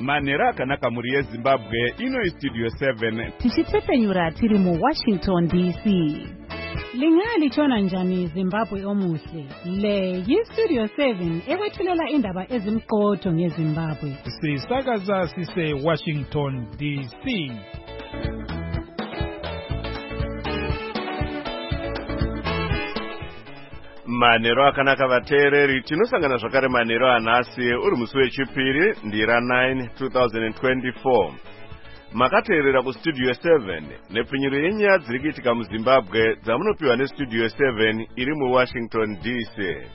manhero akanaka muri yezimbabwe. Ino Studio 7 tichitsepenyura tiri mu Washington DC. Lingalitshona njani Zimbabwe omuhle? Le yi-Studio 7 ekwethulela indaba ezimqotho ngeZimbabwe. Sisakaza sise Washington DC. Manhero akanaka vateereri, tinosangana zvakare manhero anhasi uri musi wechipiri ndira 9 2024. Makateerera kuStudio 7 nepfunyiro yenyaya dziri kuitika muZimbabwe dzamunopiwa neStudio 7 iri muWashington DC.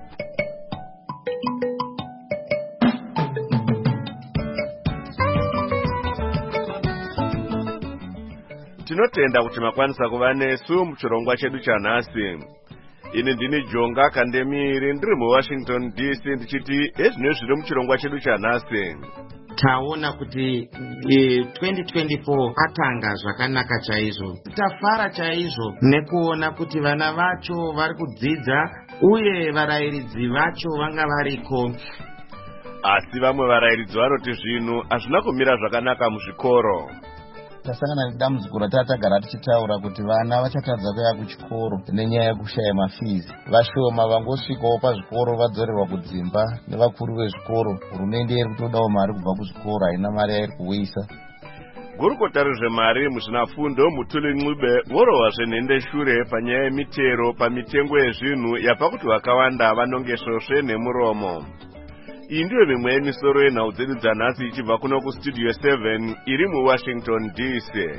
Tinotenda kuti makwanisa kuva nesu muchirongwa chedu chanhasi. Ini ndini Jonga Kandemiri ndiri muWashington DC ndichiti ezvino zviri muchirongwa chedu chanhasi. Taona kuti 2024 atanga zvakanaka chaizvo. Tafara chaizvo nekuona kuti vana vacho vari kudzidza uye varayiridzi vacho vanga variko. Asi vamwe varayiridzi vanoti zvinhu hazvina kumira zvakanaka muzvikoro. Tasangana nedambudziko ratatagara tichitaura kuti vana vachatadza kuya kuchikoro nenyaya yekushaya mafizi. Vashoma vangosvikawo pazvikoro vadzorerwa kudzimba nevakuru vezvikoro. Hurumende iri kutodawo mari kubva kuzvikoro, haina mari yairi kuuyisa. Gurukota rezvemari muzvinafundo Mutuli Ncube vorovazve nhendeshure panyaya yemitero pamitengo yezvinhu yapa kuti vakawanda vanongesvosve nemuromo. Iyi ndiyo mimwe yemisoro yenhau dzedu dzanhasi ichibva kuno kuStudio 7 iri muWashington DC.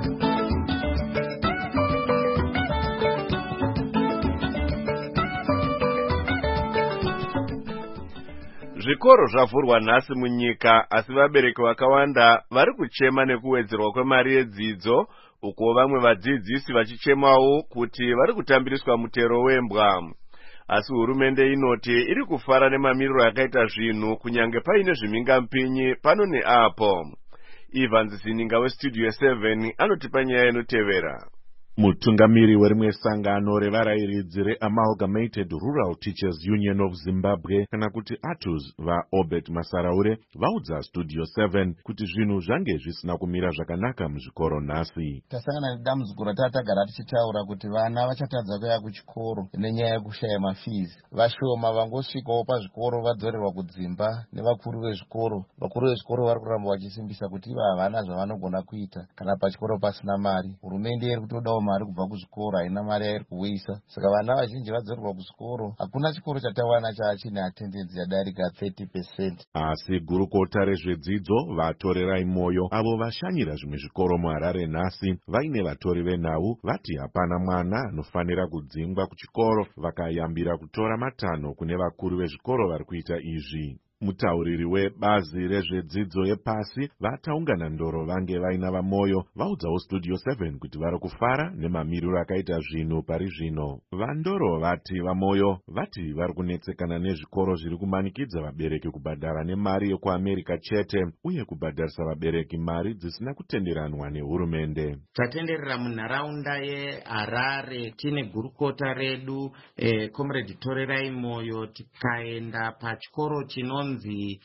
Zvikoro zvavhurwa nhasi munyika, asi vabereki vakawanda vari kuchema nekuwedzerwa kwemari yedzidzo, uko vamwe vadzidzisi vachichemawo kuti vari kutambiriswa mutero wembwa. Asi hurumende inoti iri kufara nemamiriro akaita zvinhu kunyange paine zvimhingampinyi pano neapo. Evans Zininga weStudio 7 anotipa nyaya inotevera. Mutungamiri werimwe sangano revarayiridzi reAmalgamated Rural Teachers Union of Zimbabwe kana kuti ATUZ vaObert Masaraure vaudza Studio 7 kuti zvinhu zvange zvisina kumira zvakanaka muzvikoro nhasi. Tasangana nedambudziko ratatagara tichitaura kuti vana vachatadza kuya kuchikoro nenyaya yekushaya mafizi. Vashoma vangosvikawo pazvikoro vadzorerwa kudzimba nevakuru vezvikoro. Vakuru vezvikoro vari kuramba vachisimbisa kuti havana zvavanogona kuita kana pachikoro pasina mari. Hurumende iri kutodawo mari kubva kuzvikoro, haina mari yairi kuuyisa. Saka vana vazhinji vadzorerwa kuzvikoro. Hakuna chikoro chatawana chachine attendance yadarika 30%. Asi gurukota rezvedzidzo vatorerai moyo avo vashanyira zvimwe zvikoro muHarare nhasi vaine vatori venhau vati hapana mwana anofanira kudzingwa kuchikoro, vakayambira kutora matanho kune vakuru vezvikoro vari kuita izvi. Mutauriri webazi rezvedzidzo yepasi vataungana ndoro vange vaina vamoyo vaudzawo Studio 7 kuti vari kufara nemamiriro akaita zvinhu pari zvino. Vandoro vati vamoyo vati vari kunetsekana nezvikoro zviri kumanikidza vabereki kubhadhara nemari yekuAmerica chete uye kubhadharisa vabereki mari dzisina kutenderanwa nehurumende. Tatenderera munharaunda yeHarare tine gurukota redu Comrade Torerai Moyo, tikaenda pachikoro chinonzi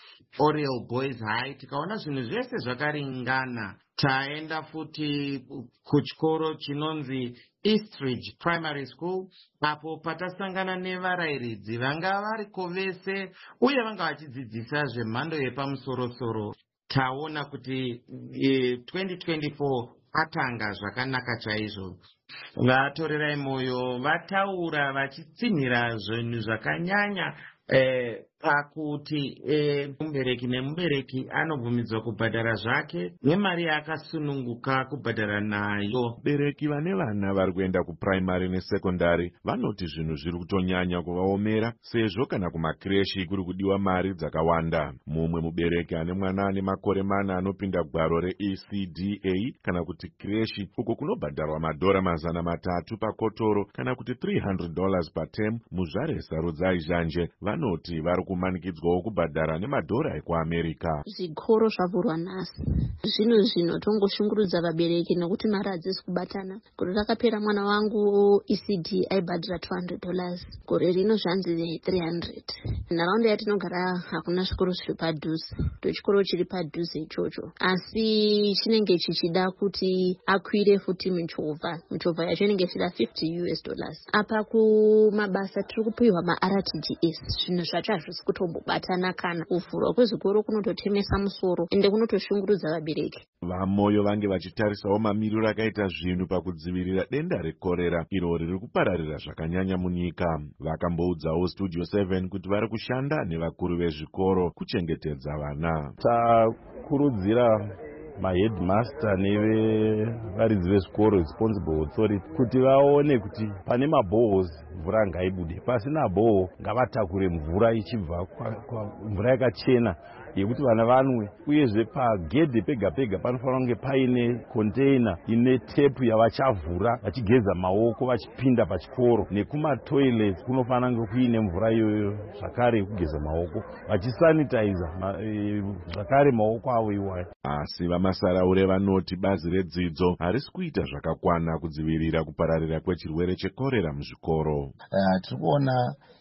Oriel Boys High tikaona zvinhu zvese zvakaringana. Taenda futi kuchikoro chinonzi Eastridge Primary School apo patasangana nevarayiridzi vanga variko vese uye vanga vachidzidzisa zvemhando yepamusoro-soro. Taona kuti 2024 atanga zvakanaka chaizvo. Vatorerai moyo vataura vachitsinhira zvinhu zvakanyanya pakuti mubereki nemubereki anobvumidzwa kubhadhara zvake nemari yakasununguka kubhadhara nayo. Bereki vane vana vari kuenda kupuraimari nesekondari vanoti zvinhu zviri kutonyanya kuvaomera sezvo kana kumakireshi kuri kudiwa mari dzakawanda. Mumwe mubereki ane mwana ane makore 4 anopinda gwaro reECDA kana kuti kireshi uko kunobhadharwa $7 $300 pakotoro kana kuti $300 patem. Muzvare Sarudzai Zhanje vanoti vari kumanikidzwawo kubhadhara nemadhora ekuAmerika. Zvikoro zvavhurwa nhasi. Zvino tongoshungurudza vabereki nekuti mari hadzisi kubatana. Gore rakapera mwana wangu ECD aibhadhira $200. Gore rino zvanzi 300. Nharaunda yatinogara hakuna zvikoro zviri padhuze. Chikoro chiri padhuze ichocho. Asi chinenge chichida kuti akwire futi michovha yacho inenge ichida $50. Apa kumabasa tiri kupiwa ma-RTGS. Zvinhu zvacho hazvisi kutombobatana kana kuvhurwa kwezvikoro kunototemesa musoro ende kunotoshungurudza vabereki. Vamoyo vange vachitarisawo mamiriro akaita zvinhu pakudzivirira denda rekorera iro riri kupararira zvakanyanya munyika. Vakamboudzawo Studio 7 kuti vari kushanda nevakuru vezvikoro kuchengetedza vana. Takurudzira maheadmaster nevaridzi vezvikoro responsible authority kuti vaone kuti pane mabohos mvura ngaibude, pasina boho ngavatakure mvura ichibva mvura yakachena yekuti vana vanwe. Uyezve pagedhe pega pega panofanira kunge paine container ine tepu yavachavhura vachigeza maoko vachipinda pachikoro, nekumatoilets kunofanira kunge kuine mvura iyoyo zvakare yekugeza maoko vachisanitiza zvakare maoko avo iwayo. Asi vamasaraure vanoti bazi redzidzo harisi kuita zvakakwana kudzivirira kupararira kwechirwere chekorera muzvikoro. Tiri kuona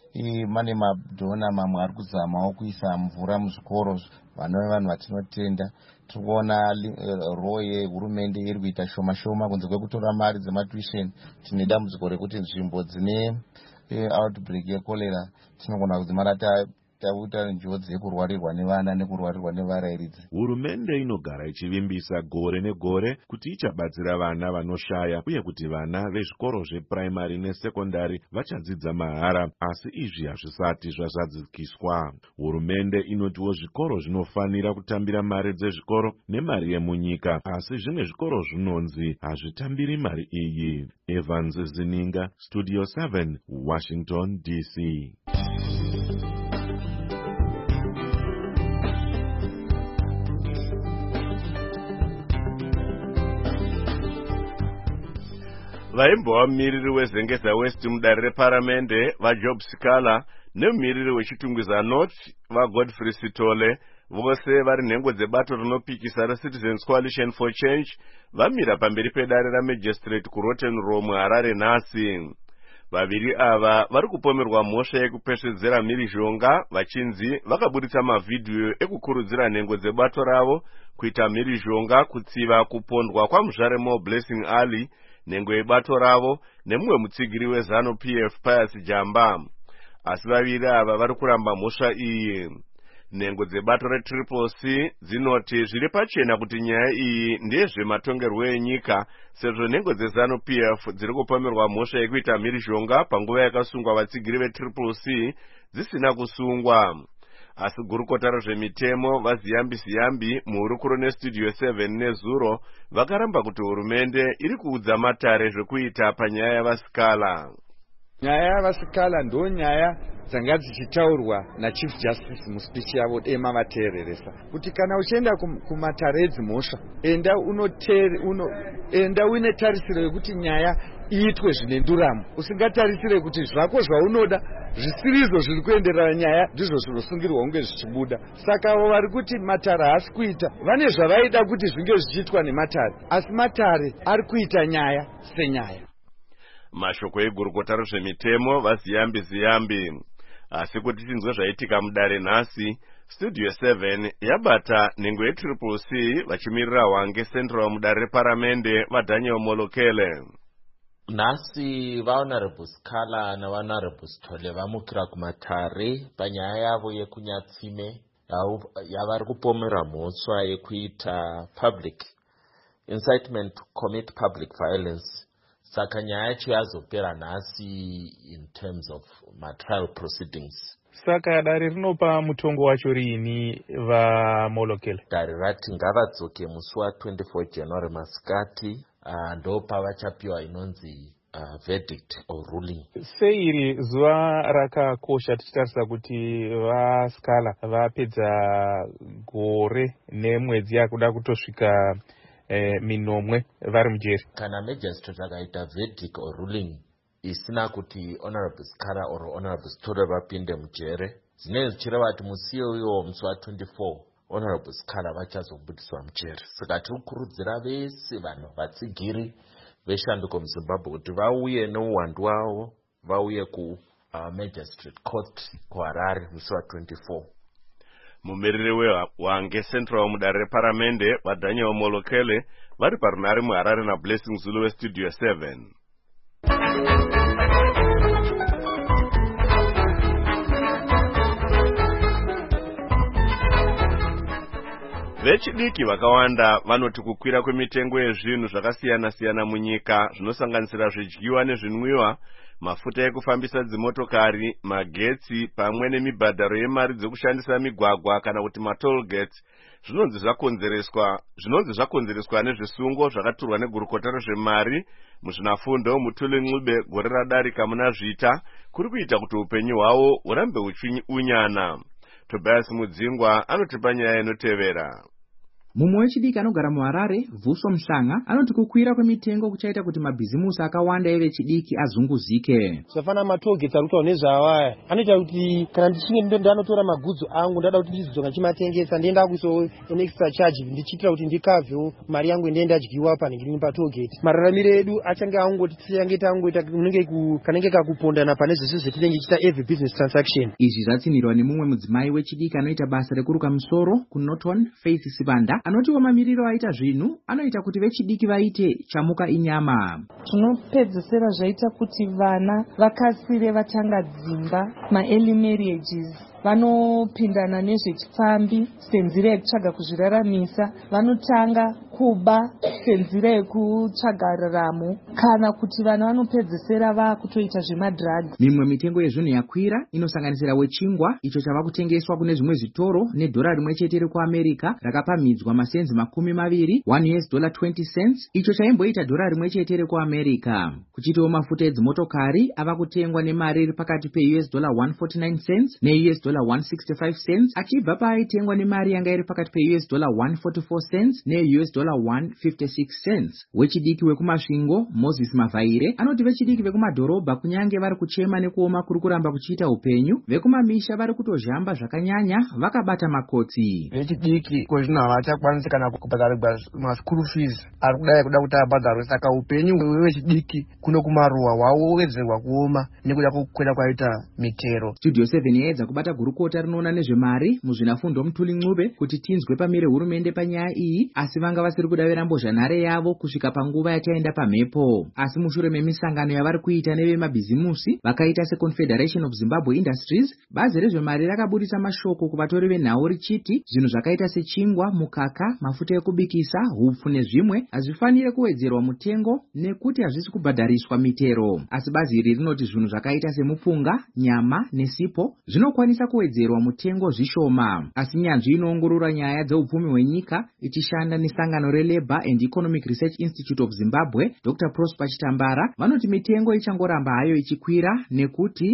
mane madhona mamwe ari kuzamawo kuisa mvura muzvikoro vanove vanhu vatinotenda. Tiri kuona roo yehurumende iri kuita shoma shoma kunze kwekutora mari dzematuition. Tine dambudziko rekuti nzvimbo dzine outbreak yekorera tinogona kudzimara taita njodzi yekurwarirwa nevana nekurwarirwa nevarairidzi. Hurumende inogara ichivimbisa gore negore kuti ichabatsira vana vanoshaya uye kuti vana vezvikoro zvepuraimari nesekondari vachadzidza mahara, asi izvi hazvisati zvazadzikiswa. Hurumende inotiwo zvikoro zvinofanira kutambira mari dzezvikoro nemari yemunyika, asi zvimwe zvikoro zvinonzi hazvitambiri mari iyi. Evans Zininga, Studio 7, Washington DC. Vaimbova mumiriri weZengeza West mudare reparamende vaJob Sikala nemumiriri wechitungwiza North vaGodfrey Sitole vose vari nhengo dzebato rinopikisa reCitizens Coalition for Change vamira pamberi pedare raMagistrate kuRotten Row muHarare nhasi. Vaviri ava vari kupomerwa mhosva yekupesvedzera mhirizhonga vachinzi vakaburitsa mavhidhiyo ekukurudzira nhengo dzebato ravo kuita mhirizhonga kutsiva kupondwa kwamuzvare Mo Blessing Ali nhengo yebato ravo nemumwe mutsigiri weZanu PF Pius Jamba. Asi vaviri ava vari kuramba mhosva iyi. Nhengo dzebato reTriple-C dzinoti zviri pachena kuti nyaya iyi ndeyezvematongerwo enyika, sezvo nhengo dzeZanu PF dziri kupomerwa mhosva yekuita mhirizhonga panguva yakasungwa vatsigiri veTriple-C dzisina kusungwa. Asi gurukota rezvemitemo vaZiyambi muhurukuro neStudio 7 nezuro vakaramba kuti hurumende iri kuudza matare zvekuita panyaya yavaSikala. Nyaya yavaSikala ndo nyaya dzanga dzichitaurwa naChief Justice muspichi yavo dema vateereresa kuti kana uchienda kumatare edzimhosva enda uine tarisiro yekuti nyaya iitwe zvine nduramo, usingatarisire kuti zvako zvaunoda zvisirizvo zviri kuenderera nyaya ndizvo zvinosungirwa kunge zvichibuda. Saka avo vari kuti matare haasi kuita vane zvavaida kuti zvinge zvichiitwa nematare, asi matare ari kuita nyaya senyaya. Mashoko egurukota rezvemitemo vaZiyambi. Asi kuti tinzwe zvaitika mudare nhasi, Studio 7 yabata nhengo yeTriple-C vachimirira Hwange Central mudare reparamende vaDaniel Molokele. Nhasi vaHonorable Sikala naVaHonorable Sitole vamukira kumatare panyaya yavo yekunyatsime yavari kupomera mhosva yekuita public incitement to commit public violence. Saka nyaya yacho yazopera nhasi in terms of trial proceedings. Saka dare rinopa mutongo wacho riini vaMolokele? Dare rati ngavadzoke musi wa24 January masikati ndo pavachapiwa inonzi verdict or ruling. Sei iri zuva rakakosha tichitarisa kuti vaSikala vapedza gore nemwedzi yakuda kutosvika minomwe vari mujeri. Kana magistrate akaita verdict or ruling isina kuti honorable Skara or honorable Story vapinde mujere, zvinenge zvichireva kuti musi iwoyo musi wa24 honorable Skara vachazobudiswa mujeri. Saka tiri kukurudzira vese vanhu vatsigiri veshanduko muZimbabwe kuti vauye nouwandu wavo, vauye magistrate court kuHarare musi wa24. Mumiriri wange central mudare reparamende vaDaniel Molokele vari parunare muHarare naBlessing Zulu westudio 7. Vechidiki vakawanda vanoti kukwira kwemitengo yezvinhu zvakasiyana-siyana munyika zvinosanganisira zvidyiwa nezvinwiwa, mafuta ekufambisa dzimotokari, magetsi pamwe nemibhadharo yemari dzekushandisa migwagwa kana kuti matoll gates zvinonzi zvakonzereswa nezvisungo zvakaturwa negurukota rezvemari muzvinafundo Mutuli Ncube gore radarika muna Zvita kuri kuita kuti upenyu hwavo hurambe huchiunyana. Tobias Mudzingwa anotipa nyaya inotevera. Mumwe wechidiki anogara muHarare, Vuso Mshanga, anoti kukwira kwemitengo kuchaita kuti mabhizimusi akawanda evechidiki azunguzike. Zvafana matogets arikutaura nezvawaya anoita kuti kana ndichinge ndanotora magudzu angu ndada kuti ndizodzoka chimatengesa ndienda kuisawo an extra charge ndichitira kuti ndikavhewo mari yangu ndienda adyiwa panhingiri patogate. Mararamiro edu achange angoti tisange tangoita kanenge kakupondana pane zvese zvetinenge ichita every business transaction. Izvi zvatsinirwa nemumwe mudzimai wechidiki anoita basa rekuruka musoro kuNorton, Faith Sibanda, anotiwo mamiriro aita zvinhu anoita kuti vechidiki vaite chamuka inyama. Zvinopedzesera zvaita kuti vana vakasire vatanga dzimba, ma-early marriages, vanopindana nezvechipfambi senzira yekutsvaga kuzviraramisa, vanotanga kuba senzira yekutsvaga raramo, kana kuti vana vanopedzesera vakutoita zvemadrugs. Mimwe mitengo yezvinhu yakwira inosanganisira wechingwa icho chava kutengeswa kune zvimwe zvitoro nedhora rimwe chete rekuAmerica rakapamhidzwa masenzi 20, $1.20, icho chaimboita dhora rimwe chete rekuAmerica. Kuchitiwo mafuta edzimotokari ava kutengwa nemari iri pakati $1.49 ne$1.65, achibva paaitengwa nemari yanga iri pakati $1.44 ne$1.56. Wechidiki wekumasvingo Moses Mavaire anoti vechidiki vekumadhorobha kunyange vari kuchema nekuoma kuri kuramba kuchiita upenyu, vekumamisha vari kutozhamba zvakanyanya vakabata makotsi. Vechidiki kozvino havachakwanisi kana kubhadharirwa maschool fees ari kudai kuda kuti abhadharwe, saka upenyu hwevechidiki kuno kumaruwa hwawedzerwa kuoma nekuda kwokukwira kwaita mitero. Studio 7 yaedza kubata gurukota rinoona nezvemari muzvinafundo Mutuli Ncube kuti tinzwe pamire hurumende panyaya iyi, asi vanga vasiri kudavira mbozhanhare yavo kusvika panguva yataenda pamhepo. Asi mushure memisangano yavari kuita nevemabhizimusi vakaita seConfederation of Zimbabwe Industries, bazi rezvemari rakabudisa mashoko kuvatori venhau richiti zvinhu zvakaita sechingwa, mukaka, mafuta ekubikisa, hupfu nezvimwe hazvifanire kuwedzerwa mutengo nekuti hazvisi kubhadhariswa mitero. Asi bazi iri rinoti zvinhu zvakaita semupunga, nyama nesipo zvinokwanisa kuwedzerwa mutengo zvishoma. Asi nyanzvi inoongorora nyaya dzeupfumi hwenyika ichishanda nesangano reLabour and Economic Research Institute of Zimbabwe, Dr. Prosper Chitambara, vanoti mitengo ichangoramba hayo ichikwira nekuti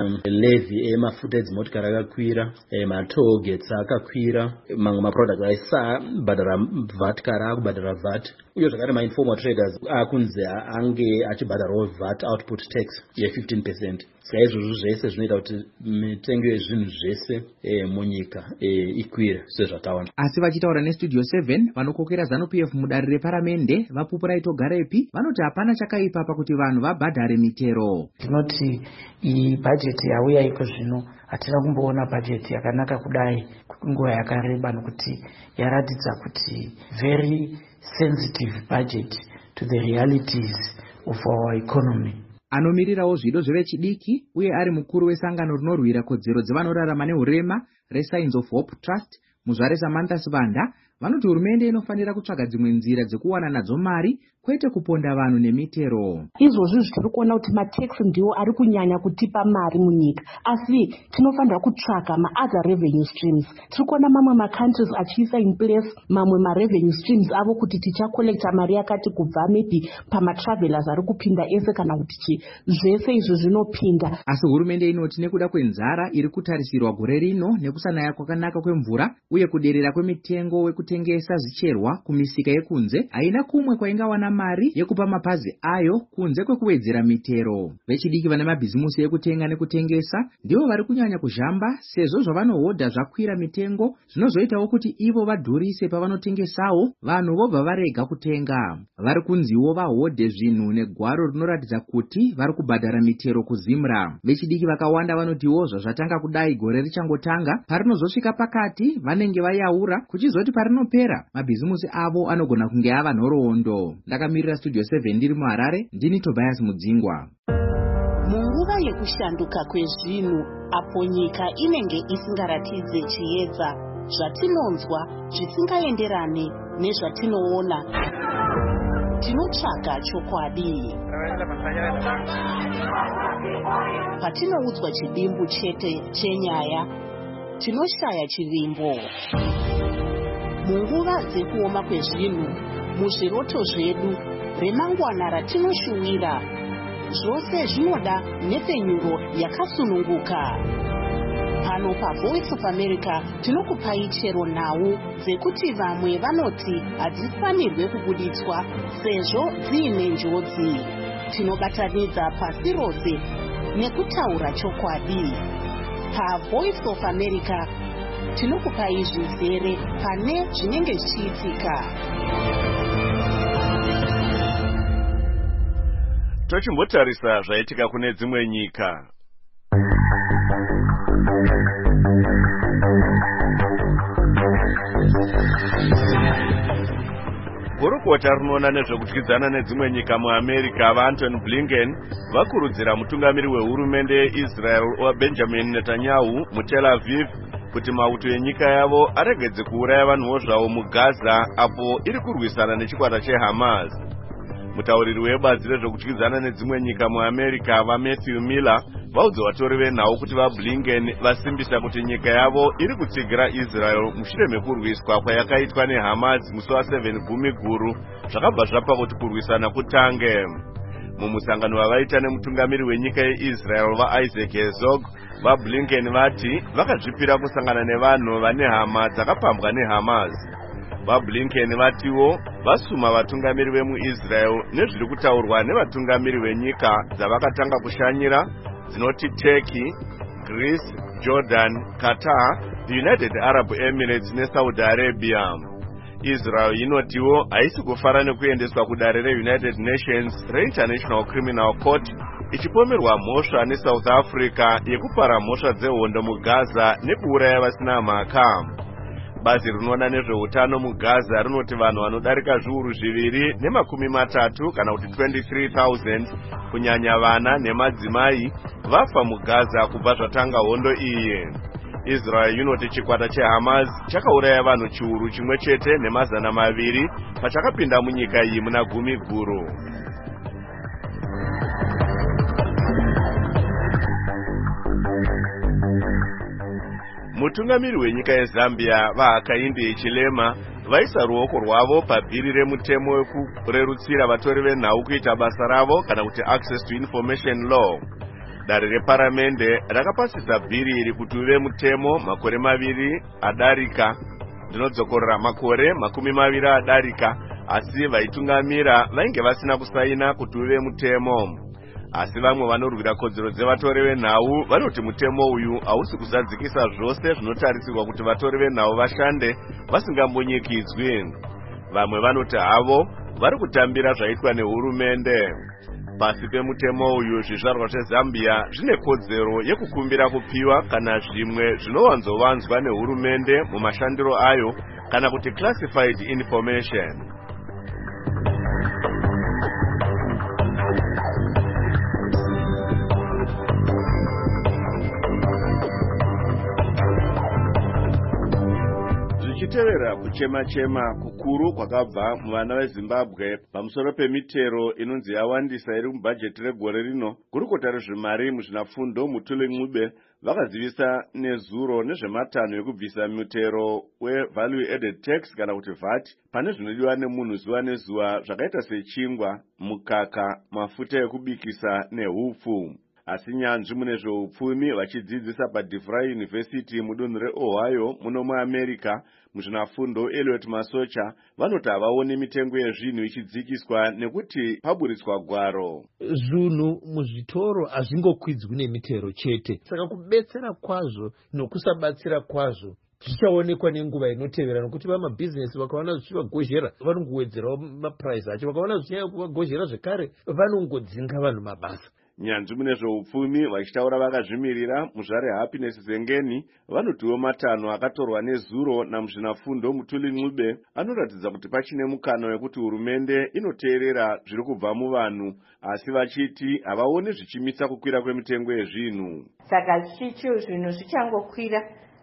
levy emafuta edzimotokari akakwira, matoll gates akakwira, mamwe maproduct aisabhadhara VAT kare akubhadhara VAT, uye zvakare mainformal traders akunzi ange achibhadharawo VAT output tax ye15%. Saka izvozvo zvese zvinoita kuti mitengo yezvinhu zvese munyika ikwire sezvataona. Asi vachitaura nestudio 7 vanokokera ZANU-PF mudare reparamende Vapupura Itogarepi vanoti hapana chakaipa pakuti vanhu vabhadhare mitero. Tinoti iyi bhajeti yauya iko zvino hatina kumboona bhajeti yakanaka kudai nguva yakareba, nokuti yaratidza kuti very sensitive budget to the realities of our economy. Anomirirawo zvido zvevechidiki uye ari mukuru wesangano rinorwira kodzero dzevanorarama nehurema reSigns of Hope Trust, Muzvare Samantha Sibanda, vanoti hurumende inofanira kutsvaga dzimwe nzira dzekuwana nadzo mari kwete kuponda vanhu nemitero. Izvozvo zvitiri kuona kuti mataxi ndiwo ari kunyanya kutipa mari munyika, asi tinofanira kutsvaga ma-other revenue streams. Tiri kuona mamwe ma-countries achiisa in place mamwe ma-revenue streams avo kuti tichakolekta mari yakati kubva maybe pama-travelers ari kupinda ese kana kuti zvese izvo zvinopinda. Asi hurumende inoti nekuda kwenzara iri kutarisirwa gore rino nekusanaya kwakanaka kwemvura uye kuderera kwemitengo wekutenga kutengesa zvicherwa kumisika yekunze haina kumwe kwaingawana mari yekupa maphazi ayo kunze kwekuwedzera mitero. Vechidiki vane mabhizimusi ekutenga nekutengesa ndivo vari kunyanya kuzhamba, sezvo zvavanohodha zvakwira mitengo zvinozoitawo kuti ivo vadhurise pavanotengesawo, vanhu vobva varega kutenga. Vari kunziwo vahodhe zvinhu negwaro rinoratidza kuti vari kubhadhara mitero kuzimra. Vechidiki vakawanda vanotiwo zvazvatanga kudai gore richangotanga, parinozosvika pakati vanenge vayaura kuchizoti parinopera mabhizimusi avo anogona kunge ava nhoroondo. Ndakamirira Studio 7 ndiri muHarare, ndini Tobias Mudzingwa. Munguva yekushanduka kwezvinhu, apo nyika inenge isingaratidze chiedza, zvatinonzwa zvisingaenderane nezvatinoona, tinotsvaga chokwadi. Patinoudzwa chidimbu chete chenyaya, tinoshaya chivimbo. Munguva dzekuoma kwezvinhu, muzviroto zvedu, remangwana ratinoshuwira, zvose zvinoda nhefenyuro yakasununguka. Pano paVoice of America tinokupai chero nhau dzekuti vamwe vanoti hadzifanirwe kubuditswa sezvo dziine njodzi. Tinobatanidza pasi rose nekutaura chokwadi. PaVoice of America tinokupai zvizere pane zvinenge zvichiitika. Tochimbotarisa zvaitika kune dzimwe nyika. Gurukota rinoona nezvekudyidzana nedzimwe nyika muAmerica vaAntony Blinken vakurudzira mutungamiri wehurumende yeIsrael waBenjamin Netanyahu muTel Aviv kuti mauto enyika yavo aregedze kuuraya vanhuwo zvavo muGaza apo iri kurwisana nechikwata cheHamas. Mutauriri webazi rezvekudyidzana nedzimwe nyika muAmerica vaMatthew Miller vaudza vatori venhau kuti vaBlinken vasimbisa kuti nyika yavo iri kutsigira Israel mushure mekurwiswa kwayakaitwa neHamas musi wa7 gumi guru zvakabva zvapa kuti kurwisana kutange. Mumusangano wavaita nemutungamiri wenyika yeIsrael vaIsaac Herzog, vaBlinken vati vakazvipira kusangana nevanhu vane hama dzakapambwa neHamas. VaBlinken vatiwo vasuma vatungamiri vemuIsrael nezviri kutaurwa nevatungamiri venyika dzavakatanga kushanyira dzinoti Turkey, Greece, Jordan, Qatar, the United Arab Emirates neSaudi Arabia. Israel inotiwo haisi kufara nekuendeswa kudare reUnited Nations reInternational Criminal Court ichipomerwa mhosva neSouth Africa yekupara mhosva dzehondo muGaza nekuuraya vasina mhaka. Bazi rinoona nezveutano muGaza rinoti vanhu vanodarika zviuru 230 kana kuti 23,000 kunyanya vana nemadzimai vafa muGaza kubva zvatanga hondo iyi. Israel inoti chikwata cheHamas chakauraya vanhu chiuru chimwe chete nemazana maviri pachakapinda munyika iyi muna gumi guru. Mutungamiri wenyika yeZambia vaHakainde Hichilema vaisa ruoko rwavo pabhiri remutemo wekurerutsira vatori venhau kuita basa ravo kana kuti Access to Information Law. Dare reparamende rakapasisa bhiri iri kuti uve mutemo makore 2 adarika, ndinodzokorera makore 20 adarika, asi vaitungamira vainge vasina kusaina kuti uve mutemo. Asi vamwe vanorwira kodzero dzevatori venhau vanoti mutemo uyu hausi kuzadzikisa zvose zvinotarisirwa kuti vatori venhau vashande vasingambonyikidzwi. Vamwe vanoti havo vari kutambira zvaitwa nehurumende. Pasi pemutemo uyu zvizvarwa zveZambia zvine kodzero yekukumbira kupiwa kana zvimwe zvinowanzovanzwa nehurumende mumashandiro ayo kana kuti classified information. Tevera kuchema-chema kukuru kwakabva muvana veZimbabwe pamusoro pemitero inonzi yawandisa iri mubhajeti regore rino. Gurukota rezvemari muzvinafundo Mutuli Ncube vakazivisa nezuro nezvematanho ekubvisa mutero wevalue added tax kana kuti VAT pane zvinodiwa nemunhu zuva nezuva zvakaita sechingwa, mukaka, mafuta ekubikisa nehupfu. asi nyanzvi mune zveupfumi vachidzidzisa paDeVry University mudunhu reOhio muno muAmerica muzvinafundo Elliot Masocha vanoti havaoni mitengo yezvinhu ichidzikiswa nekuti paburitswa gwaro. Zvinhu muzvitoro hazvingokwidzwi nemitero chete, saka kubetsera kwazvo nokusabatsira kwazvo zvichaonekwa nenguva inotevera, nokuti vamabhizinesi vakaona zvichivagozhera vanongowedzerawo mapuraisi acho, vakaona zvichanyanya kuvagozhera zvekare vanongodzinga vanhu mabasa. Nyanzvi mune zveupfumi vachitaura vakazvimirira muzvare Happiness Zengeni vanotiwo matanho akatorwa nezuro namuzvinafundo Mutuli Ncube anoratidza kuti pachine mukana wekuti hurumende inoteerera zviri kubva muvanhu, asi vachiti havaoni zvichimisa kukwira kwemitengo yezvinhu. Saka zvichicho zvinhu zvichangokwira,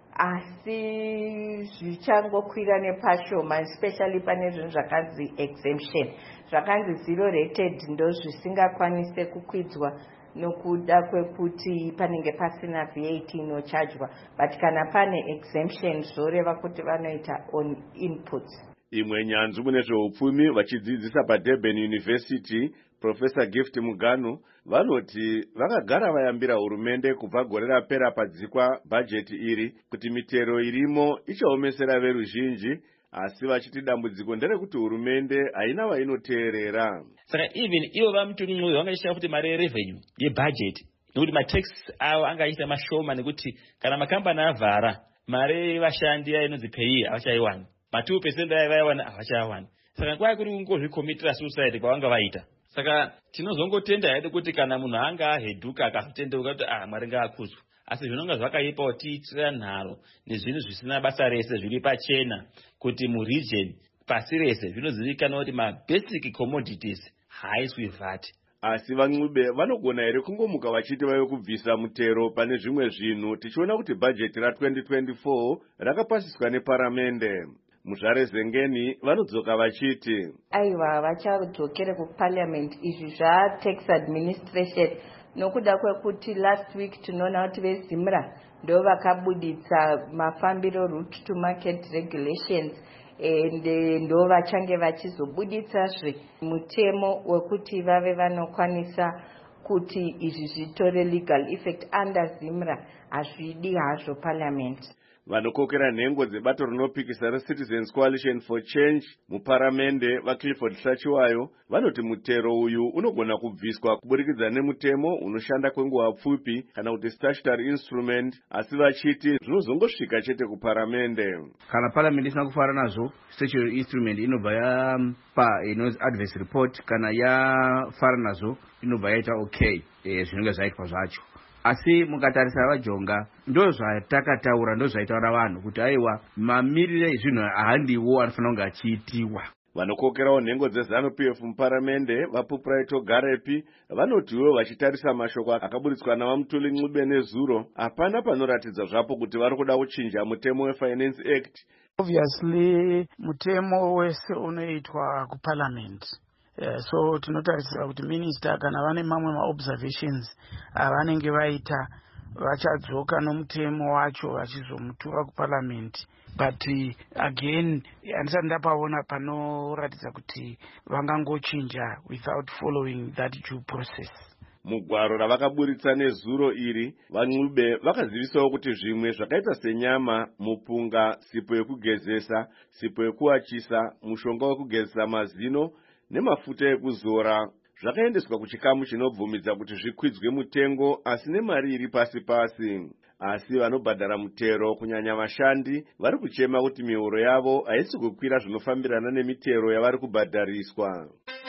asi zvichangokwira nepashoma, especially pane zvinhu zvakanzi exemption. Zvakanzi zero rated ndo zvisingakwanise kukwidzwa nokuda kwekuti panenge pasina VAT inochajwa, but kana pane exemption zvoreva kuti vanoita on inputs. Imwe nyanzvi mune zveupfumi vachidzidzisa paDurban University Professor Gift Mugano vanoti vakagara vayambira hurumende kubva gore rapera padzikwa bhajeti iri kuti mitero irimo ichaomesera veruzhinji, asi vachiti dambudziko nderekuti hurumende haina vainoteerera. Saka even ivo vaMutuli Ncube vangaisha kuti mari yerevenue yebhajeti nekuti matax avo angaita mashoma, nekuti kana makambani avhara mari yevashandi inonzi pay havachaiwana, ma2% aya vaiwana havachaiwana. Saka kwai kuri kungozvikomitira suicide kwavanga vaita. Saka tinozongotenda hedu kuti kana munhu anga ahedhuka akazotendeuka kuti mwari ngaakudzwe, asi zvinonga zvakaipa kutiitira nharo nezvinhu zvisina basa rese zviri pachena kuti muregion pasi rese zvinozivikanwa kuti mabasic commodities haiswi VAT. Asi vaNcube vanogona here kungomuka vachiti vave kubvisa mutero pane zvimwe zvinhu, tichiona kuti bhajeti ra2024 rakapasiswa neparamende. Muzvare Zengeni vanodzoka vachiti aiwa vachadzokere kuparliament izvi zvatax administration, nokuda kwekuti last week tinoona kuti veZimra ndo vakabuditsa mafambiro route to market regulations, ndo vachange vachizobuditsazve mutemo wekuti vave vanokwanisa kuti izvi zvitore legal effect under Zimra. Hazvidi hazvo parliament. Vanokokera nhengo dzebato rinopikisa reCitizens Coalition for Change muparamende vaClifford Hlachiwayo vanoti mutero uyu unogona kubviswa kuburikidza nemutemo unoshanda kwenguva pfupi kana kuti statutory instrument, asi vachiti zvinozongosvika chete kuparamende. Kana parliament isina kufara nazvo, statutory instrument inobva yapa advice report, kana yafara nazvo inobva yaita okay zvinenge zvaitwa zvacho. Asi mukatarisa vaJonga ndo zvatakataura, ndo zvaitaura vanhu kuti aiwa mamirire ezvinhu handiwo anofanira kunge achiitiwa. Vanokokerawo nhengo dzeZANU-PF muparamende vaPupraito Garepi vanotiwo vachitarisa mashoko akaburitswa navaMutuli Ncube nezuro, hapana panoratidza zvapo kuti vari kuda kuchinja mutemo weFinance Act. Obviously mutemo wese unoitwa kuparliament. So tinotarisira kuti minister kana vane mamwe maobservations avanenge vaita vachadzoka nomutemo wacho vachizomutura kuparliament, but again handisati ndapaona panoratidza kuti vangangochinja without following that due process. Mugwaro ravakaburitsa nezuro iri vaNcube vakazivisawo kuti zvimwe zvakaita senyama, mupunga, sipo yekugezesa, sipo yekuachisa, mushonga wekugezesa mazino nemafuta ekuzora zvakaendeswa kuchikamu chinobvumidza kuti zvikwidzwe mutengo, asi nemari iri pasi pasi. Asi vanobhadhara mutero kunyanya vashandi vari kuchema kuti mihoro yavo haisi kukwira zvinofambirana nemitero yavari kubhadhariswa.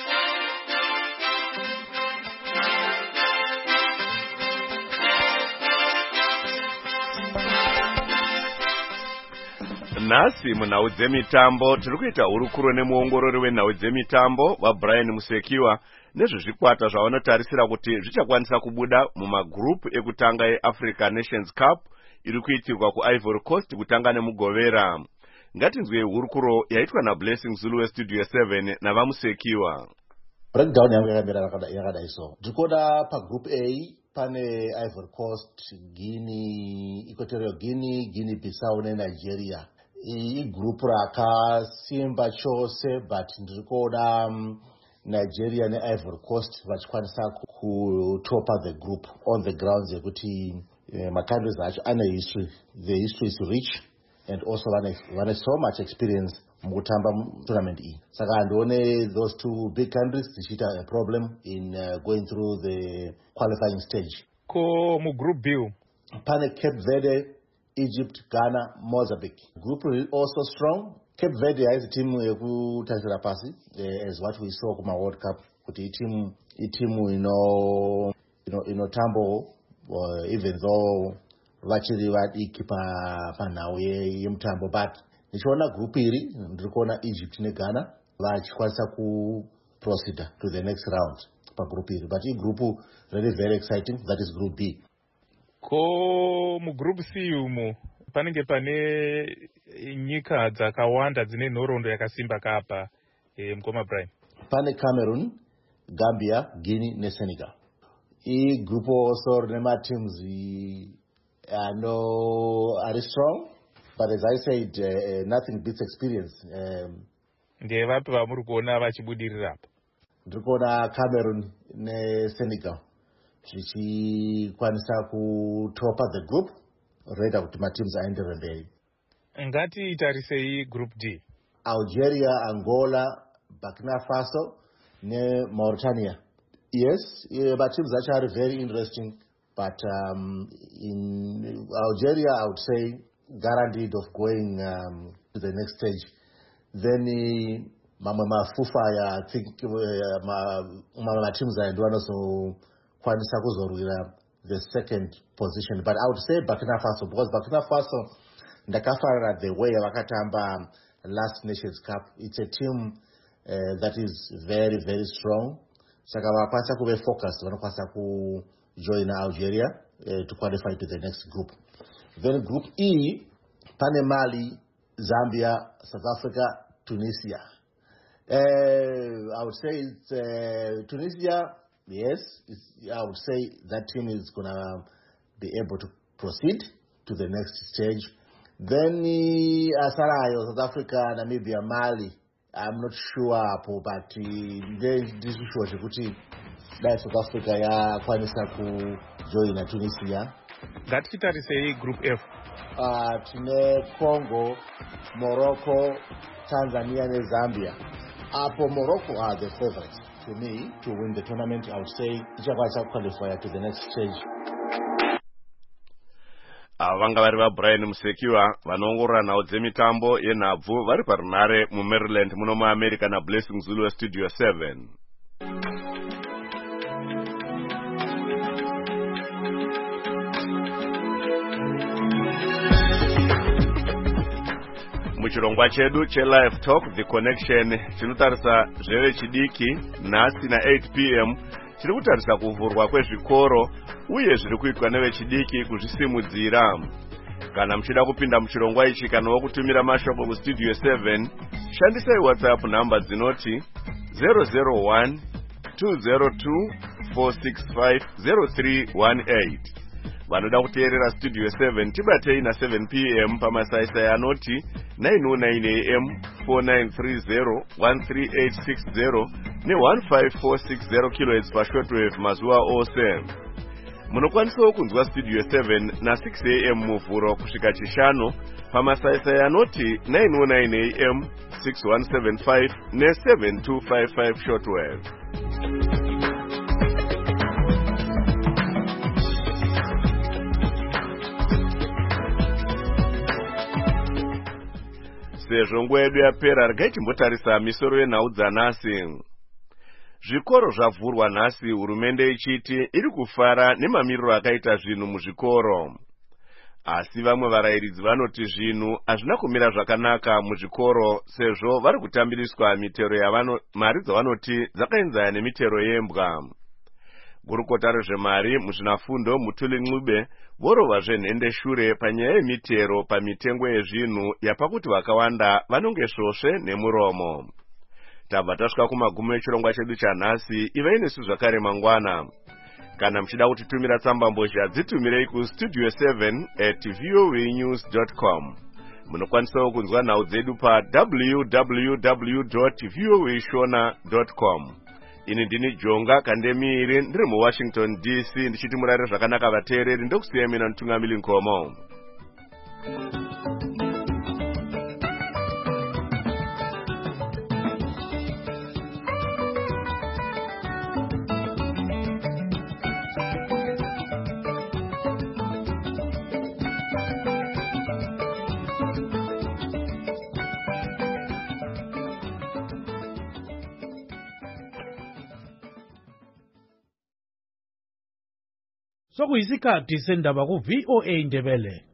Nhasi munhau dzemitambo tiri kuita hurukuro nemuongorori wenhau dzemitambo waBrian Musekiwa nezvezvikwata zvavanotarisira kuti zvichakwanisa kubuda mumagrupu ekutanga eAfrica Nations Cup iri kuitirwa kuIvory Coast kutanga nemugovera. Ngatinzwe hurukuro yaitwa naBlessing Zulu weStudio 7 navaMusekiwa. Breakdown yangu yakadai so. Tikoda pagroup A pane Ivory Coast, Guinea, Equatorial Guinea, Guinea-Bissau neNigeria. Igroup rakasimba chose, but ndikoda Nigeria neIvory Coast vachikwanisa kutopa the group on the grounds yekuti macountries acho ane history. The history is rich and also vane so much experience mukutamba tournament iyi. Saka andione those two big countries zichiita a problem in going through the qualifying stage. Ko mugroup B pane Cape Verde, Egypt, Ghana, Mozambique. Group is also strong. Cape Verde is a team yekutarisa pasi as what we saw kuma World Cup. Kuti team inotambo even though vachiri vadiki panhau yemutambo, but nichiona group iri ndiri kuona Egypt neGhana vachikwanisa kuproceed to the next round pagroup iri, but group really very exciting. That is group B. Ko mugroup C umo panenge pane nyika dzakawanda dzine nhoroondo yakasimba kapa mukoma Brian. Pane Cameroon, Gambia, Guinea neSenegal. Iyi group also rine mateams are strong, but as I said, nothing beats experience. Ndevapi vamuri kuona vachibudirira apa? Ndiri kuona Cameroon neSenegal zvichikwanisa kutopa the group reda kuti mateams aenderere mberi. Ngatitarisei group D. Algeria, Angola, Burkina Faso neMauritania. Yes, teams actually are very interesting, but in Algeria I would say guaranteed of going to the next stage. Then mamwe mafufa I think teams aendwa also kwanisa kuzorwira the second position, but I would say Burkina Faso, because Burkina Faso ndakafarira the way vakatamba last Nations Cup. It's a team that is very, very strong. Saka vakwanisa kuve focused, vanokwanisa kujoin Algeria to qualify to the next group. Then group E, pane Mali, Zambia, South Africa, Tunisia. I would say it's Tunisia. Yes, I would say that team is going to be able to proceed to the next stage. Then Asarayo, South Africa, Namibia, Mali. I'm not sure, but this is kuti South Africa yakwanisa kujoina Tunisia. Ngatitarisei group F. Tine Congo, Morocco, Tanzania neZambia. Apo Morocco are the favorites to me to win the tournament. I would say ichakwanisa qualify to the next stage. Vanga vari vaBrian Musekiwa vanoongorora nhau dzemitambo yenhabvu vari parunare muMaryland muno muAmerica naBlessing Zulu Studio 7. Muchirongwa chedu cheLive Talk The Connection chinotarisa zvevechidiki nhasi na8 p.m. chiri kutarisa kuvhurwa kwezvikoro uye zviri kuitwa nevechidiki kuzvisimudzira. Kana muchida kupinda muchirongwa ichi kana kutumira mashoko kuStudio 7, shandisai WhatsApp namba dzinoti 001 202 465 0318. Vanoda kuteerera Studio 7 tibatei na7 p.m. pamasaisai anoti 909 am 4930 13860 ne15460 kHz pashortwave mazuva ose. Munokwanisawo kunzwa Studio 7 na6 am muvhuro kusvika chishanu pamasaisai anoti 909 am 6175 ne7255 shortwave. Sezvo nguva yedu yapera, regai timbotarisa misoro yenhau dzanhasi. Zvikoro zvavhurwa nhasi, hurumende ichiti iri kufara nemamiriro akaita zvinhu muzvikoro. Asi vamwe varayiridzi vanoti zvinhu hazvina kumira zvakanaka muzvikoro sezvo vari kutambiriswa mitero mari dzavanoti dzakaenzana nemitero yembwa. Gurukota rezvemari muzvinafundo Mutuli Ncube vorova zvenhende shure panyaya yemitero pamitengo yezvinhu yapakuti vakawanda vanonge svosve nemuromo. Tabva tasvika kumagumo echirongwa chedu chanhasi. Ivai nesu zvakare mangwana. Kana muchida kutitumira tsamba mbozha dzitumirei kustudio 7@voanews.com. Munokwanisawo kunzwa nhau dzedu pa www.voashona.com. ini ndini Jonga Kandemiri ndiri muWashington DC ndichiti murare zvakanaka vateereri ndokusiya mina Mutungamiri Nkomo. Sokuyisikhathi sendaba ku VOA Ndebele.